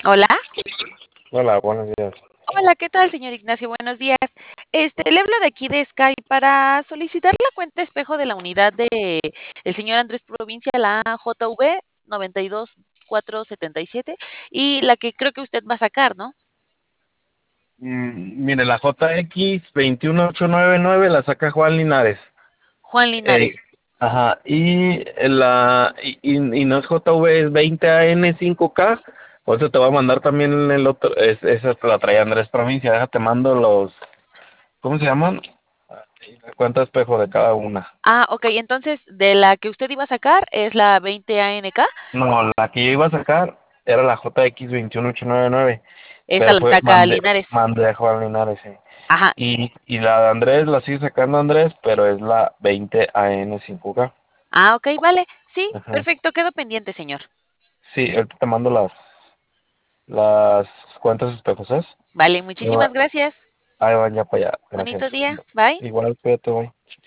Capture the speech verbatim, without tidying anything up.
Hola. Hola, buenos días. Hola, ¿qué tal, señor Ignacio? Buenos días. Este, le hablo de aquí de Sky para solicitar la cuenta espejo de la unidad de el señor Andrés Provincia, la J V noventa y dos cuatro setenta y siete, y la que creo que usted va a sacar, ¿no? Mm, mire, la J X dos uno ocho nueve nueve la saca Juan Linares. Juan Eh, Linares. ajá, y la y, y- y no es J V, es veinte A N cinco K. Por eso te voy a mandar también el otro, es, esa te la trae Andrés Provincia. Déjate mando los, ¿cómo se llaman? La cuenta espejo de cada una. Ah, ok, entonces de la que usted iba a sacar es la veinte A N K. No, la que yo iba a sacar era la J X dos uno ocho nueve nueve, Esa pero la fue, saca mandé, Linares. mandé a Juan Linares, sí. Ajá. Y, y la de Andrés la sigue sacando Andrés, pero es la veinte A N cinco K. Ah, ok, vale. Sí, Ajá. perfecto, quedo pendiente, señor. Sí, ahorita te mando las, las cuentas espejos, ¿sabes? Vale, Ahí va- muchísimas gracias. ahí van ya para allá, gracias. Bonito día. Bye. Igual, cuídate, bye.